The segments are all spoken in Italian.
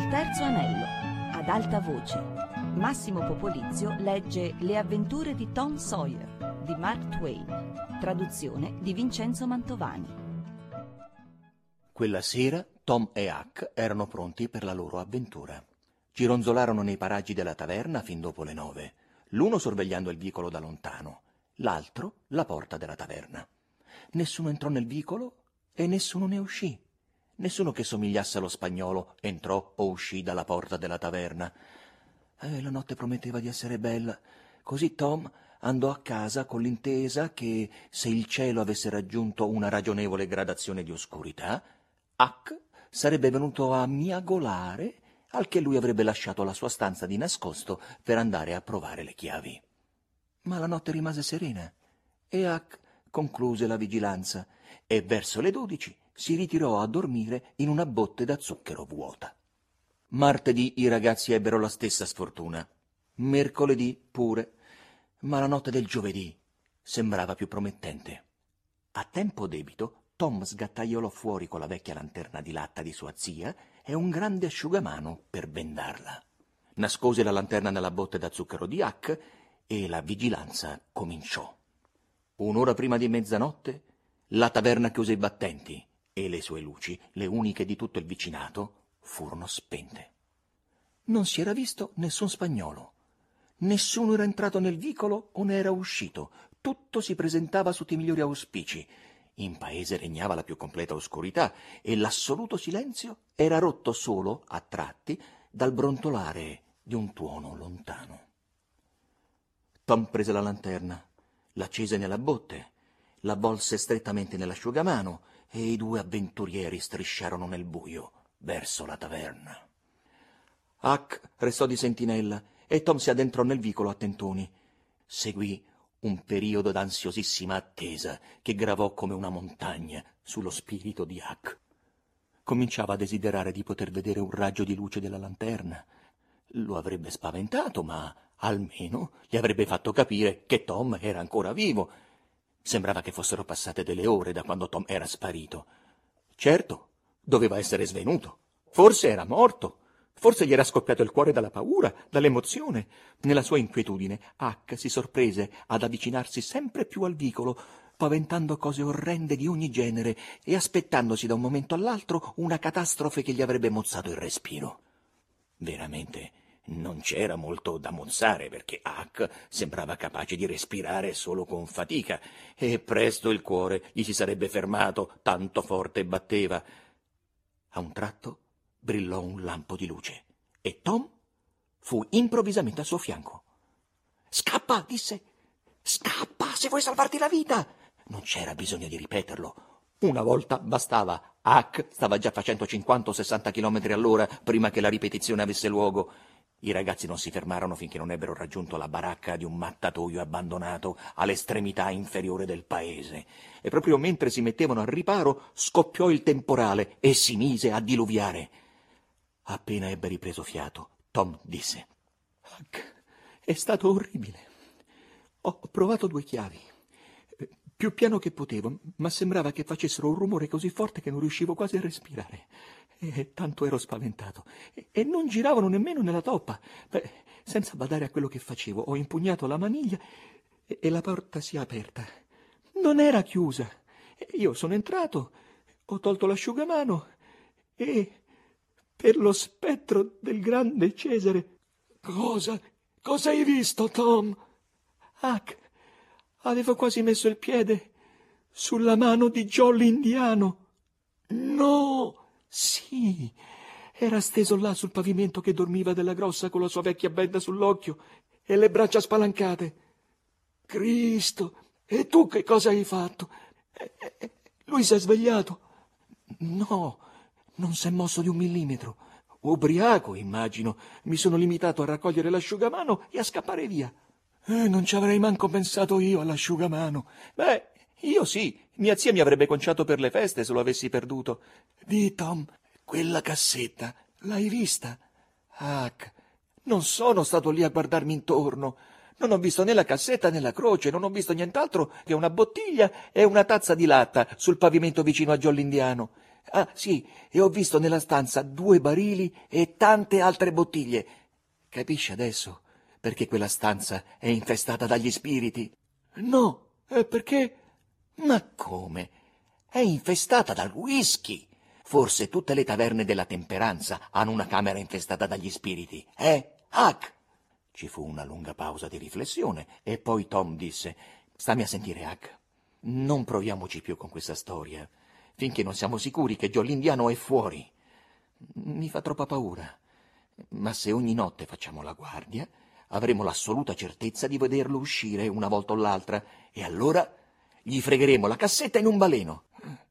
terzo anello. Ad alta voce. Massimo Popolizio legge Le avventure di Tom Sawyer di Mark Twain. Traduzione di Vincenzo Mantovani. Quella sera Tom e Huck erano pronti per la loro avventura. Gironzolarono nei paraggi della taverna fin dopo le 9, l'uno sorvegliando il vicolo da lontano, l'altro la porta della taverna. Nessuno entrò nel vicolo e nessuno ne uscì. Nessuno che somigliasse allo spagnolo entrò o uscì dalla porta della taverna. La notte prometteva di essere bella, così Tom andò a casa con l'intesa che, se il cielo avesse raggiunto una ragionevole gradazione di oscurità, Huck sarebbe venuto a miagolare, al che lui avrebbe lasciato la sua stanza di nascosto per andare a provare le chiavi. Ma la notte rimase serena e Huck concluse la vigilanza e verso le 12 si ritirò a dormire in una botte da zucchero vuota. Martedì i ragazzi ebbero la stessa sfortuna, mercoledì pure, ma la notte del giovedì sembrava più promettente. A tempo debito Tom sgattaiolò fuori con la vecchia lanterna di latta di sua zia e un grande asciugamano per bendarla. Nascose la lanterna nella botte da zucchero di Huck e la vigilanza cominciò. Un'ora prima di mezzanotte la taverna chiuse i battenti e le sue luci, le uniche di tutto il vicinato, furono spente. Non si era visto nessun spagnolo. Nessuno era entrato nel vicolo o ne era uscito. Tutto si presentava sotto i migliori auspici. In paese regnava la più completa oscurità e l'assoluto silenzio era rotto solo, a tratti, dal brontolare di un tuono lontano. Tom prese la lanterna, l'accese nella botte, l'avvolse strettamente nell'asciugamano e i due avventurieri strisciarono nel buio verso la taverna. Huck restò di sentinella e Tom si addentrò nel vicolo a tentoni. Seguì un periodo d'ansiosissima attesa che gravò come una montagna sullo spirito di Huck. Cominciava a desiderare di poter vedere un raggio di luce della lanterna. Lo avrebbe spaventato, ma almeno gli avrebbe fatto capire che Tom era ancora vivo. Sembrava che fossero passate delle ore da quando Tom era sparito. Certo, doveva essere svenuto. Forse era morto. Forse gli era scoppiato il cuore dalla paura, dall'emozione. Nella sua inquietudine, Huck si sorprese ad avvicinarsi sempre più al vicolo, paventando cose orrende di ogni genere e aspettandosi da un momento all'altro una catastrofe che gli avrebbe mozzato il respiro. Veramente non c'era molto da mozzare, perché Huck sembrava capace di respirare solo con fatica, e presto il cuore gli si sarebbe fermato, tanto forte batteva. A un tratto brillò un lampo di luce e Tom fu improvvisamente al suo fianco. «Scappa!» disse. «Scappa, se vuoi salvarti la vita!» Non c'era bisogno di ripeterlo. Una volta bastava. Huck stava già facendo 50 o 60 chilometri all'ora prima che la ripetizione avesse luogo. I ragazzi non si fermarono finché non ebbero raggiunto la baracca di un mattatoio abbandonato all'estremità inferiore del paese. E proprio mentre si mettevano al riparo scoppiò il temporale e si mise a diluviare. Appena ebbe ripreso fiato, Tom disse: «Huck, è stato orribile. Ho provato 2 chiavi, più piano che potevo, ma sembrava che facessero un rumore così forte che non riuscivo quasi a respirare. E tanto ero spaventato. E non giravano nemmeno nella toppa. Senza badare a quello che facevo, ho impugnato la maniglia e la porta si è aperta. Non era chiusa. Io sono entrato, ho tolto l'asciugamano e, per lo spettro del grande Cesare... Cosa hai visto, Tom?» «Huck, avevo quasi messo il piede sulla mano di Joe l'indiano». «No!» «Sì, era steso là sul pavimento che dormiva della grossa con la sua vecchia benda sull'occhio e le braccia spalancate». «Cristo, e tu che cosa hai fatto?» «Lui si è svegliato». «No, non s'è mosso di 1 millimetro. Ubriaco, immagino. Mi sono limitato a raccogliere l'asciugamano e a scappare via». «Non ci avrei manco pensato io all'asciugamano». «Io sì. Mia zia mi avrebbe conciato per le feste se lo avessi perduto». «Di, Tom, quella cassetta, l'hai vista?» «Huck, non sono stato lì a guardarmi intorno. Non ho visto né la cassetta né la croce, non ho visto nient'altro che una bottiglia e una tazza di latta sul pavimento vicino a Joe l'indiano. Ah, sì, e ho visto nella stanza 2 barili e tante altre bottiglie. Capisci adesso perché quella stanza è infestata dagli spiriti? No, perché? Ma come? È infestata dal whisky. Forse tutte le taverne della temperanza hanno una camera infestata dagli spiriti, Huck? Ci fu una lunga pausa di riflessione e poi Tom disse: «Stammi a sentire, Huck. Non proviamoci più con questa storia, finché non siamo sicuri che Joe l'indiano è fuori. Mi fa troppa paura. Ma se ogni notte facciamo la guardia, avremo l'assoluta certezza di vederlo uscire una volta o l'altra, e allora gli fregheremo la cassetta in un baleno.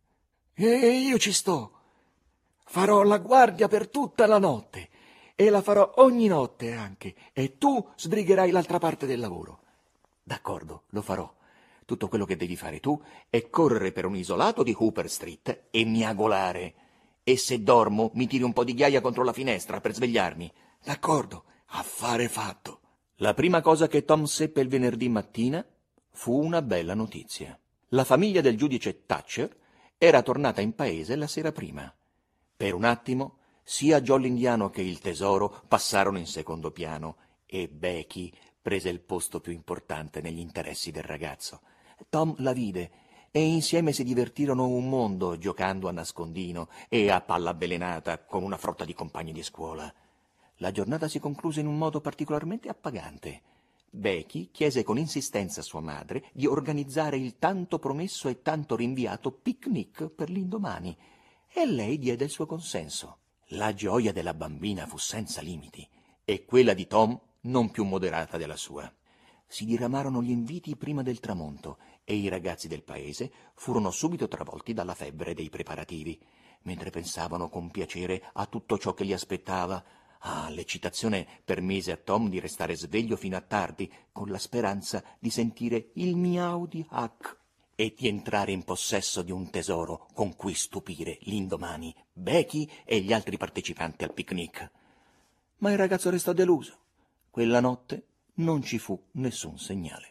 E io ci sto. Farò la guardia per tutta la notte, e la farò ogni notte anche, e tu sbrigherai l'altra parte del lavoro». «D'accordo, lo farò. Tutto quello che devi fare tu è correre per un isolato di Hooper Street e miagolare. E se dormo mi tiri un po' di ghiaia contro la finestra per svegliarmi». «D'accordo, affare fatto». La prima cosa che Tom seppe il venerdì mattina fu una bella notizia. La famiglia del giudice Thatcher era tornata in paese la sera prima. Per un attimo sia Joe l'indiano che il tesoro passarono in secondo piano e Becky prese il posto più importante negli interessi del ragazzo. Tom la vide e insieme si divertirono un mondo giocando a nascondino e a palla avvelenata con una frotta di compagni di scuola. La giornata si concluse in un modo particolarmente appagante. Becky chiese con insistenza a sua madre di organizzare il tanto promesso e tanto rinviato picnic per l'indomani, e lei diede il suo consenso. La gioia della bambina fu senza limiti e quella di Tom non più moderata della sua. Si diramarono gli inviti prima del tramonto e i ragazzi del paese furono subito travolti dalla febbre dei preparativi, mentre pensavano con piacere a tutto ciò che li aspettava. L'eccitazione permise a Tom di restare sveglio fino a tardi, con la speranza di sentire il miau di Huck e di entrare in possesso di un tesoro con cui stupire l'indomani Becky e gli altri partecipanti al picnic. Ma il ragazzo restò deluso. Quella notte non ci fu nessun segnale.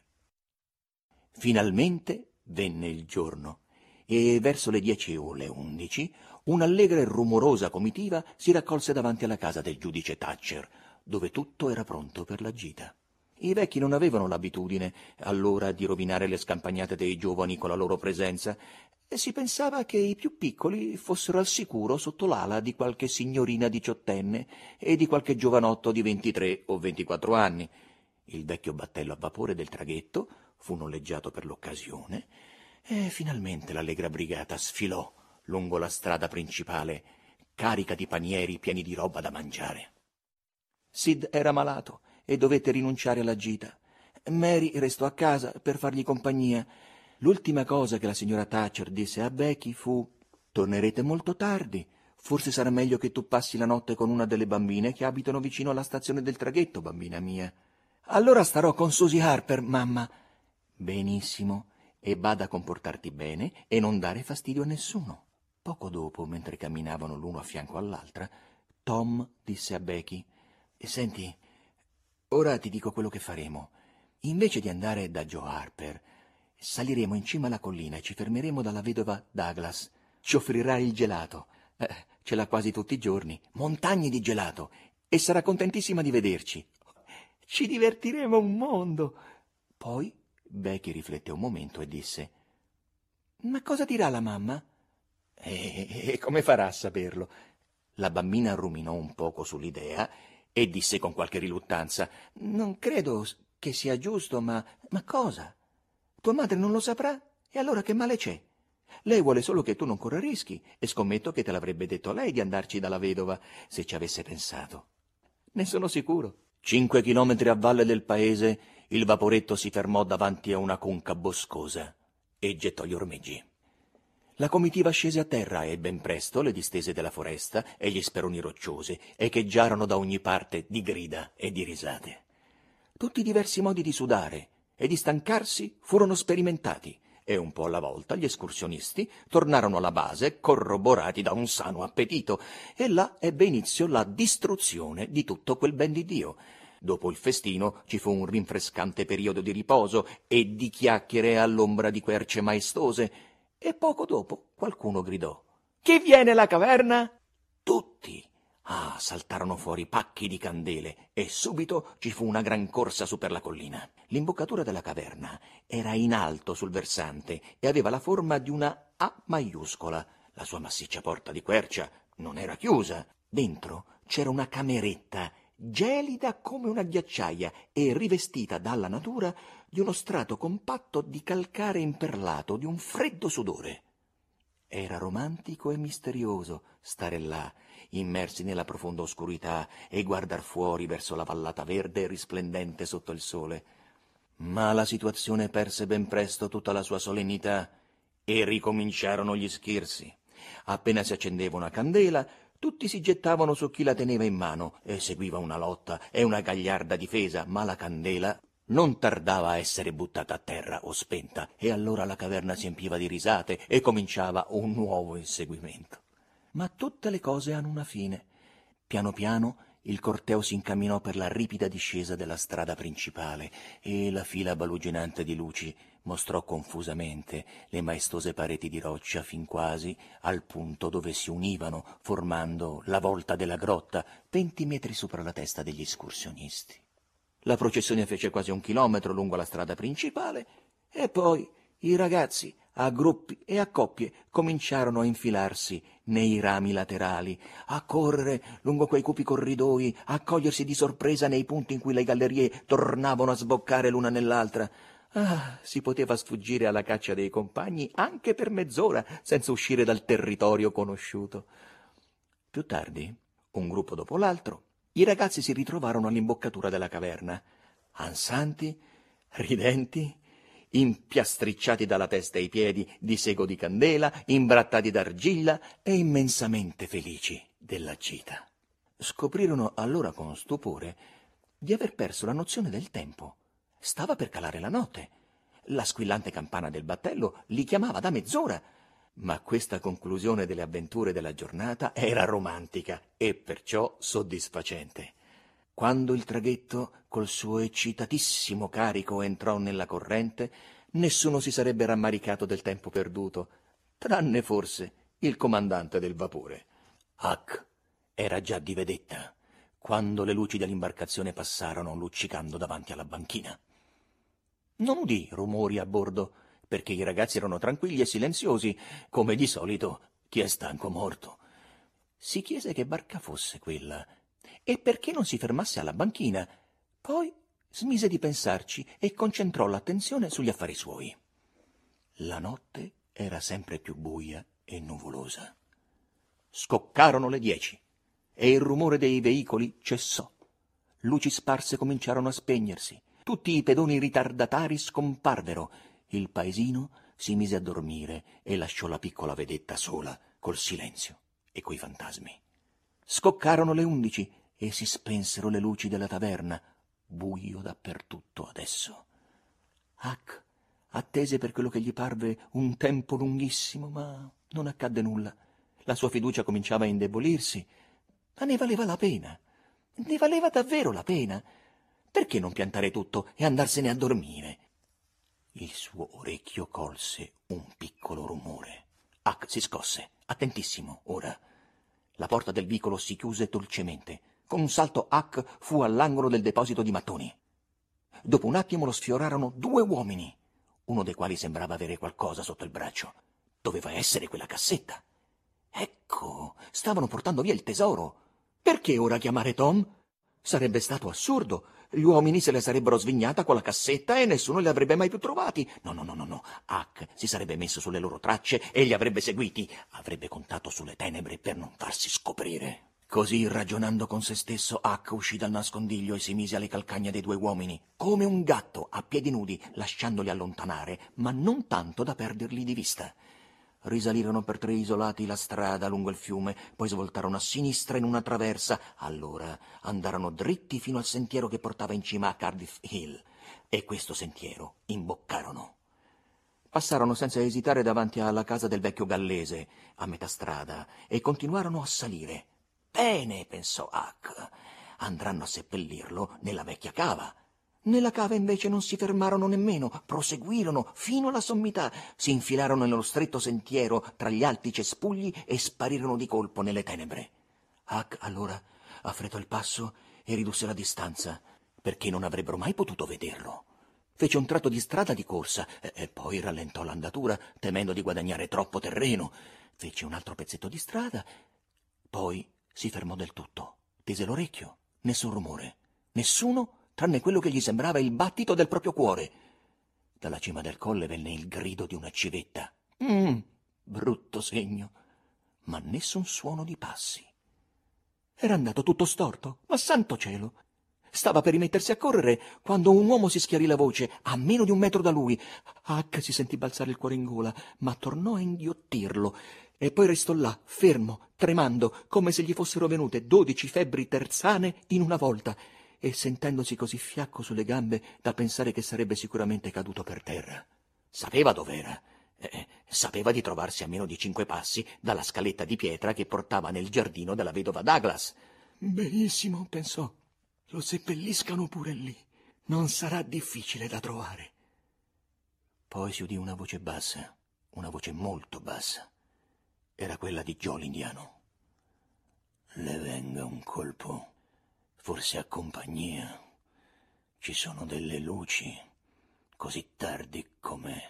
Finalmente venne il giorno e verso le 10 o le 11 un'allegra e rumorosa comitiva si raccolse davanti alla casa del giudice Thatcher, dove tutto era pronto per la gita. I vecchi non avevano l'abitudine allora di rovinare le scampagnate dei giovani con la loro presenza, e si pensava che i più piccoli fossero al sicuro sotto l'ala di qualche signorina diciottenne e di qualche giovanotto di 23 o 24 anni. Il vecchio battello a vapore del traghetto fu noleggiato per l'occasione e finalmente l'allegra brigata sfilò lungo la strada principale, carica di panieri pieni di roba da mangiare. Sid era malato e dovette rinunciare alla gita. Mary restò a casa per fargli compagnia. L'ultima cosa che la signora Thatcher disse a Becky fu: «Tornerete molto tardi. Forse sarà meglio che tu passi la notte con una delle bambine che abitano vicino alla stazione del traghetto, bambina mia». «Allora starò con Susie Harper, mamma». «Benissimo, e bada a comportarti bene e non dare fastidio a nessuno». Poco dopo, mentre camminavano l'uno a fianco all'altra, Tom disse a Becky: «Senti, ora ti dico quello che faremo. Invece di andare da Joe Harper, saliremo in cima alla collina e ci fermeremo dalla vedova Douglas. Ci offrirà il gelato. Ce l'ha quasi tutti i giorni. Montagne di gelato. E sarà contentissima di vederci. Ci divertiremo un mondo». Poi Becky riflette un momento e disse: «Ma cosa dirà la mamma?» E come farà a saperlo?» La bambina ruminò un poco sull'idea e disse con qualche riluttanza: «Non credo che sia giusto, ma cosa? Tua madre non lo saprà? E allora che male c'è? Lei vuole solo che tu non corra rischi, e scommetto che te l'avrebbe detto lei di andarci dalla vedova, se ci avesse pensato. Ne sono sicuro». 5 chilometri a valle del paese il vaporetto si fermò davanti a una conca boscosa e gettò gli ormeggi. La comitiva scese a terra e ben presto le distese della foresta e gli speroni rocciosi echeggiarono da ogni parte di grida e di risate. Tutti i diversi modi di sudare e di stancarsi furono sperimentati, e un po' alla volta gli escursionisti tornarono alla base corroborati da un sano appetito, e là ebbe inizio la distruzione di tutto quel ben di Dio. Dopo il festino ci fu un rinfrescante periodo di riposo e di chiacchiere all'ombra di querce maestose, e poco dopo qualcuno gridò: Chi viene alla caverna? Tutti. Saltarono fuori pacchi di candele e subito ci fu una gran corsa su per la collina. L'imboccatura della caverna era in alto sul versante e aveva la forma di una A maiuscola. La sua massiccia porta di quercia non era chiusa. Dentro c'era una cameretta gelida come una ghiacciaia e rivestita dalla natura di uno strato compatto di calcare imperlato, di un freddo sudore. Era romantico e misterioso stare là, immersi nella profonda oscurità e guardar fuori verso la vallata verde e risplendente sotto il sole. Ma la situazione perse ben presto tutta la sua solennità e ricominciarono gli schirsi. Appena si accendeva una candela, tutti si gettavano su chi la teneva in mano e seguiva una lotta e una gagliarda difesa, ma la candela non tardava a essere buttata a terra o spenta, e allora la caverna si empiva di risate e cominciava un nuovo inseguimento. Ma tutte le cose hanno una fine. Piano piano il corteo si incamminò per la ripida discesa della strada principale e la fila baluginante di luci mostrò confusamente le maestose pareti di roccia fin quasi al punto dove si univano, formando la volta della grotta 20 metri sopra la testa degli escursionisti. La processione fece quasi 1 chilometro lungo la strada principale e poi i ragazzi, a gruppi e a coppie, cominciarono a infilarsi nei rami laterali, a correre lungo quei cupi corridoi, a cogliersi di sorpresa nei punti in cui le gallerie tornavano a sboccare l'una nell'altra. Si poteva sfuggire alla caccia dei compagni anche per mezz'ora senza uscire dal territorio conosciuto. Più tardi, un gruppo dopo l'altro, i ragazzi si ritrovarono all'imboccatura della caverna, ansanti, ridenti, impiastricciati dalla testa ai piedi di sego di candela, imbrattati d'argilla e immensamente felici della gita. Scoprirono allora con stupore di aver perso la nozione del tempo. Stava per calare la notte. La squillante campana del battello li chiamava da mezz'ora. Ma questa conclusione delle avventure della giornata era romantica e perciò soddisfacente. Quando il traghetto col suo eccitatissimo carico entrò nella corrente, nessuno si sarebbe rammaricato del tempo perduto, tranne forse il comandante del vapore. Huck era già di vedetta quando le luci dell'imbarcazione passarono luccicando davanti alla banchina. Non udì rumori a bordo, perché i ragazzi erano tranquilli e silenziosi, come di solito chi è stanco morto. Si chiese che barca fosse quella e perché non si fermasse alla banchina. Poi smise di pensarci e concentrò l'attenzione sugli affari suoi. La notte era sempre più buia e nuvolosa. Scoccarono le 10 e il rumore dei veicoli cessò. Luci sparse cominciarono a spegnersi. Tutti i pedoni ritardatari scomparvero. Il paesino si mise a dormire e lasciò la piccola vedetta sola col silenzio e coi fantasmi. Scoccarono le 11 e si spensero le luci della taverna. Buio dappertutto adesso. Huck attese per quello che gli parve un tempo lunghissimo, ma non accadde nulla. La sua fiducia cominciava a indebolirsi, ma ne valeva la pena. Ne valeva davvero la pena. Perché non piantare tutto e andarsene a dormire? Il suo orecchio colse un piccolo rumore. Huck si scosse, attentissimo ora. La porta del vicolo si chiuse dolcemente. Con un salto Huck fu all'angolo del deposito di mattoni. Dopo un attimo lo sfiorarono 2 uomini, uno dei quali sembrava avere qualcosa sotto il braccio. Doveva essere quella cassetta. Ecco, stavano portando via il tesoro. Perché ora chiamare Tom? Sarebbe stato assurdo. Gli uomini se la sarebbero svignata con la cassetta e nessuno li avrebbe mai più trovati. No. Huck si sarebbe messo sulle loro tracce e li avrebbe seguiti. Avrebbe contato sulle tenebre per non farsi scoprire. Così, ragionando con se stesso, Huck uscì dal nascondiglio e si mise alle calcagna dei 2 uomini, come un gatto, a piedi nudi, lasciandoli allontanare, ma non tanto da perderli di vista. Risalirono per 3 isolati la strada lungo il fiume, poi svoltarono a sinistra in una traversa. Allora andarono dritti fino al sentiero che portava in cima a Cardiff Hill, e questo sentiero imboccarono. Passarono senza esitare davanti alla casa del vecchio gallese, a metà strada, e continuarono a salire. Bene, pensò Huck, andranno a seppellirlo nella vecchia cava. Nella cava invece non si fermarono nemmeno, proseguirono fino alla sommità, si infilarono nello stretto sentiero tra gli alti cespugli e sparirono di colpo nelle tenebre. Huck allora affrettò il passo e ridusse la distanza, perché non avrebbero mai potuto vederlo. Fece un tratto di strada di corsa e poi rallentò l'andatura, temendo di guadagnare troppo terreno. Fece un altro pezzetto di strada, poi si fermò del tutto, tese l'orecchio, nessun rumore, nessuno tranne quello che gli sembrava il battito del proprio cuore. Dalla cima del colle venne il grido di una civetta. Brutto segno, ma nessun suono di passi. Era andato tutto storto, ma santo cielo! Stava per rimettersi a correre quando un uomo si schiarì la voce a meno di 1 metro da lui. Huck si sentì balzare il cuore in gola, ma tornò a inghiottirlo e poi restò là, fermo, tremando, come se gli fossero venute 12 febbri terzane in una volta, e sentendosi così fiacco sulle gambe da pensare che sarebbe sicuramente caduto per terra. Sapeva dov'era. Sapeva di trovarsi a meno di 5 passi dalla scaletta di pietra che portava nel giardino della vedova Douglas. Benissimo, pensò. Lo seppelliscano pure lì. Non sarà difficile da trovare. Poi si udì una voce bassa, una voce molto bassa. Era quella di Joe l'indiano. Le venga un colpo, forse a compagnia. Ci sono delle luci, così tardi com'è.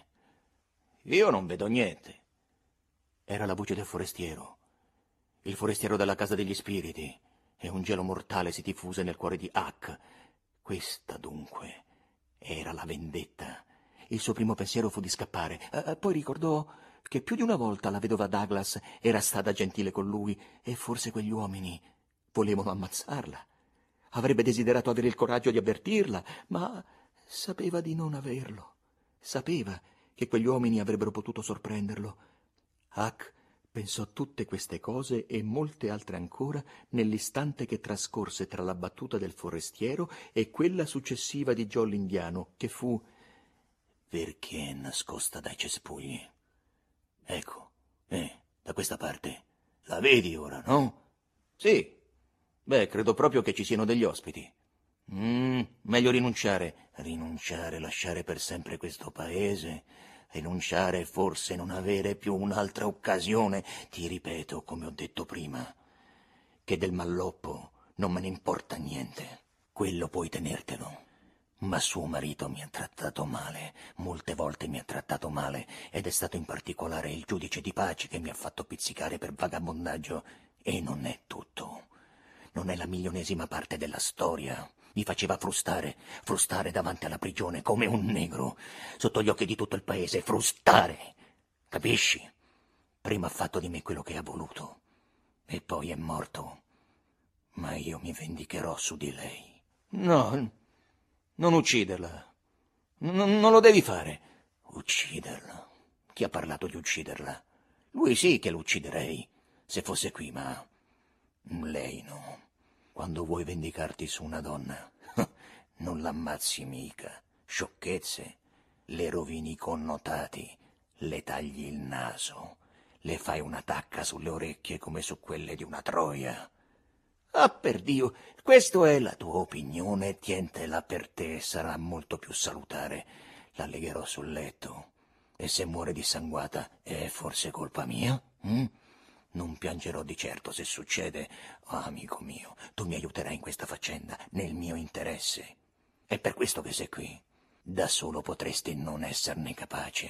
Io non vedo niente. Era la voce del forestiero, il forestiero della casa degli spiriti, e un gelo mortale si diffuse nel cuore di Huck. Questa, dunque, era la vendetta. Il suo primo pensiero fu di scappare. Poi ricordò che più di una volta la vedova Douglas era stata gentile con lui e forse quegli uomini volevano ammazzarla. Avrebbe desiderato avere il coraggio di avvertirla, ma sapeva di non averlo. Sapeva che quegli uomini avrebbero potuto sorprenderlo. Huck pensò tutte queste cose e molte altre ancora nell'istante che trascorse tra la battuta del forestiero e quella successiva di Joe l'indiano, che fu: perché è nascosta dai cespugli? Ecco, da questa parte. La vedi ora, no? Sì. Beh, credo proprio che ci siano degli ospiti. Meglio rinunciare. Rinunciare, lasciare per sempre questo paese. Rinunciare e forse non avere più un'altra occasione. Ti ripeto, come ho detto prima, che del malloppo non me ne importa niente. Quello puoi tenertelo. Ma suo marito mi ha trattato male, molte volte mi ha trattato male, ed è stato in particolare il giudice di pace che mi ha fatto pizzicare per vagabondaggio. E non è tutto. Non è la milionesima parte della storia. Mi faceva frustare davanti alla prigione come un negro, sotto gli occhi di tutto il paese, frustare. Capisci? Prima ha fatto di me quello che ha voluto, e poi è morto. Ma io mi vendicherò su di lei. No, non ucciderla. Non lo devi fare. Ucciderla? Chi ha parlato di ucciderla? Lui sì che lo ucciderei, se fosse qui, ma lei no. Quando vuoi vendicarti su una donna, non l'ammazzi mica. Sciocchezze. Le rovini i connotati, le tagli il naso, le fai una tacca sulle orecchie come su quelle di una troia. Ah, per Dio, questa è la tua opinione, tientela per te, sarà molto più salutare. La legherò sul letto, e se muore dissanguata è forse colpa mia? Non piangerò di certo se succede. Oh, amico mio, tu mi aiuterai in questa faccenda, nel mio interesse. È per questo che sei qui. Da solo potresti non esserne capace.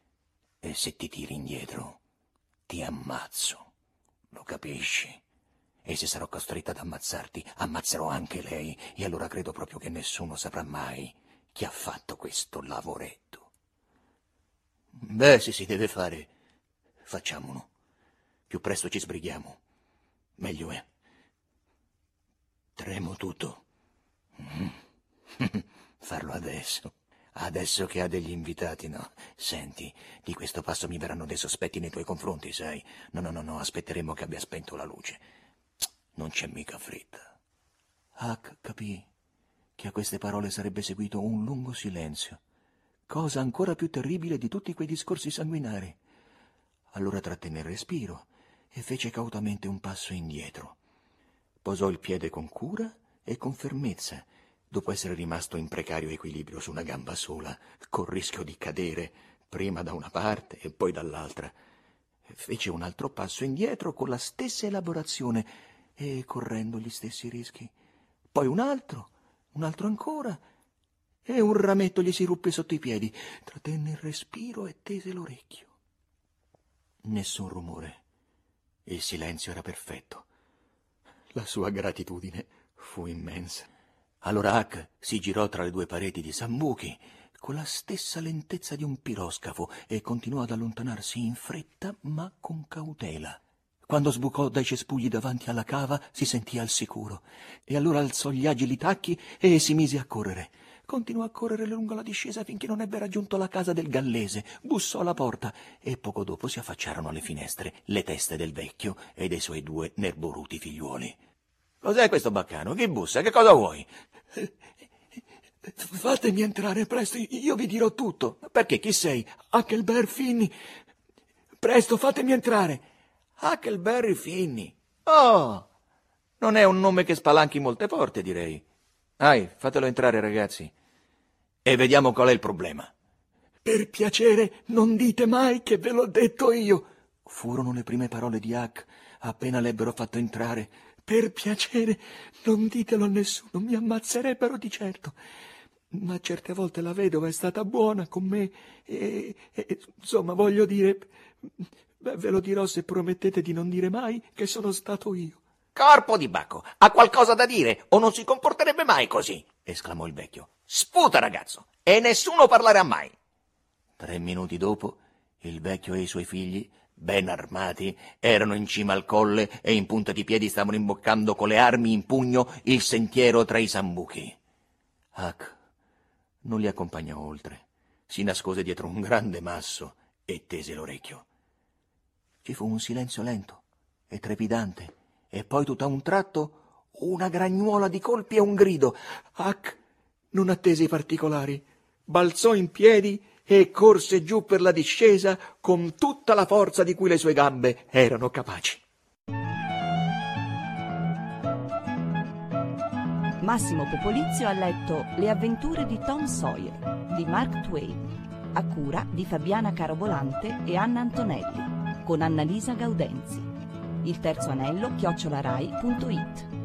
E se ti tiri indietro, ti ammazzo. Lo capisci? E se sarò costretta ad ammazzarti, ammazzerò anche lei, e allora credo proprio che nessuno saprà mai chi ha fatto questo lavoretto. Beh, se si deve fare, facciamolo. Più presto ci sbrighiamo, meglio è. Tremo tutto. Farlo adesso che ha degli invitati, no. Senti, di questo passo mi verranno dei sospetti nei tuoi confronti, sai. No, aspetteremo che abbia spento la luce. Non c'è mica fretta. Huck capì che a queste parole sarebbe seguito un lungo silenzio, cosa ancora più terribile di tutti quei discorsi sanguinari. Allora trattenne il respiro e fece cautamente un passo indietro. Posò il piede con cura e con fermezza, dopo essere rimasto in precario equilibrio su una gamba sola, col rischio di cadere prima da una parte e poi dall'altra, fece un altro passo indietro con la stessa elaborazione e correndo gli stessi rischi. Poi un altro ancora, e un rametto gli si ruppe sotto i piedi. Trattenne il respiro e tese l'orecchio. Nessun rumore. Il silenzio era perfetto. La sua gratitudine fu immensa. Allora Huck si girò tra le due pareti di Sambuchi con la stessa lentezza di un piroscafo e continuò ad allontanarsi in fretta ma con cautela. Quando sbucò dai cespugli davanti alla cava si sentì al sicuro e allora alzò gli agili tacchi e si mise a correre. Continuò a correre lungo la discesa finché non ebbe raggiunto la casa del gallese, bussò alla porta e poco dopo si affacciarono alle finestre le teste del vecchio e dei suoi 2 nerboruti figliuoli. «Cos'è questo baccano? Chi bussa? Che cosa vuoi?» «Fatemi entrare presto, io vi dirò tutto». «Perché? Chi sei?» «Huckleberry Finn. Presto, fatemi entrare». «Huckleberry Finn. Oh, non è un nome che spalanchi molte porte, direi. Fatelo entrare, ragazzi, e vediamo qual è il problema». «Per piacere, non dite mai che ve l'ho detto io», furono le prime parole di Huck appena l'ebbero fatto entrare. «Per piacere, non ditelo a nessuno, mi ammazzerebbero di certo. Ma certe volte la vedova è stata buona con me e insomma, voglio dire, ve lo dirò se promettete di non dire mai che sono stato io». «Corpo di Bacco, ha qualcosa da dire o non si comporterebbe mai così?» esclamò il vecchio. «Sputa, ragazzo, e nessuno parlerà mai». 3 minuti dopo, il vecchio e i suoi figli, ben armati, erano in cima al colle e in punta di piedi stavano imboccando con le armi in pugno il sentiero tra i Sambuchi. Huck non li accompagnò oltre, si nascose dietro un grande masso e tese l'orecchio. Ci fu un silenzio lento e trepidante e poi tutto a un tratto una gragnuola di colpi e un grido. Huck non attese i particolari, balzò in piedi e corse giù per la discesa con tutta la forza di cui le sue gambe erano capaci. Massimo Popolizio ha letto Le avventure di Tom Sawyer di Mark Twain, a cura di Fabiana Carobolante e Anna Antonelli, con Annalisa Gaudenzi. Il terzo anello @rai.it